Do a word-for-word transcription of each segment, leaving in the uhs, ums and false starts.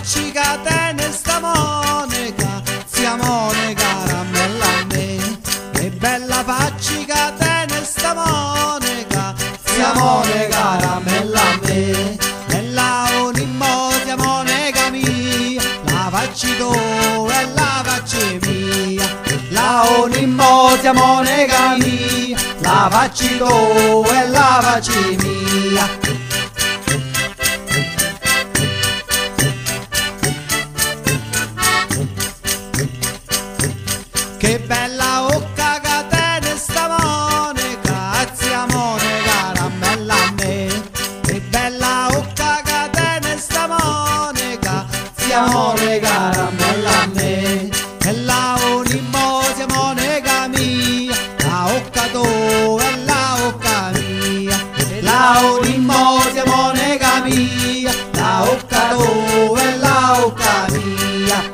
facci catene sta Monica, zia Monica caramella a me. Che bella facci catene sta Monica, zia Monica caramella a me. E la unimmo zia Monica mia, la facci tu e la facci mia. La unimmo zia Monica mia, la facci tu e la facci mia. Che bella occa catene sta Monica, zia Monica caramella a me. Che bella occa catene sta Monica, zia Monica caramella a me. E la unimmo zia Monica mia, la occa tu e la occa mia. La unimmo zia Monica mia, la occa tu e la occa mia.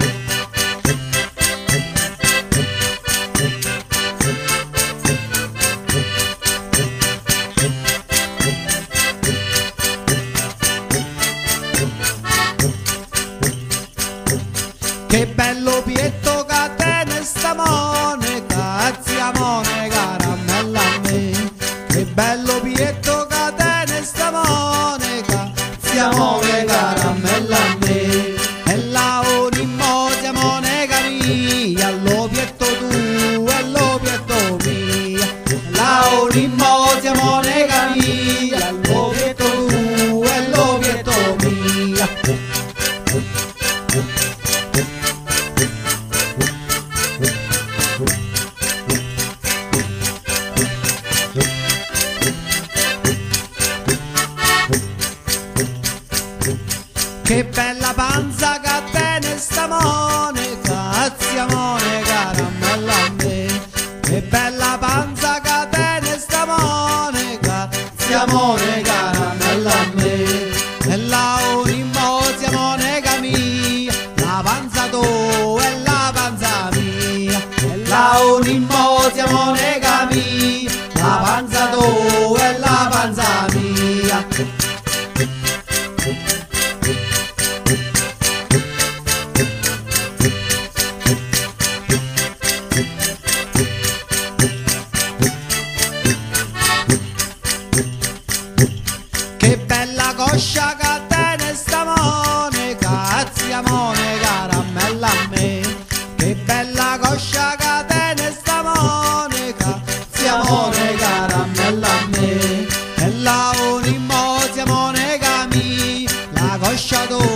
Che bello pietto catene sta Monica, zia Monica caramella a me. Che bello pietto catene sta Monica, zia Monica caramella a me. E la unimmo zia Monica mia, lo pietto tu e lo pietto mia. La unimmo zia Monica mia, lo pietto tu e lo pietto mia. Che bella panza catene sta Monica, zia Monica caramella a me. Che bella panza catene sta Monica, zia Monica caramella a me. E la unimmo zia Monica mia, la panza tu e la panza mia. E la unimmo zia Monica mia, la panza tu e la panza mia. Che bella coscia catene sta Monica, zia Monica caramella a me. Che bella coscia catene sta Monica, zia Monica caramella a me. E la unimmo zia Monica mia, la coscia tu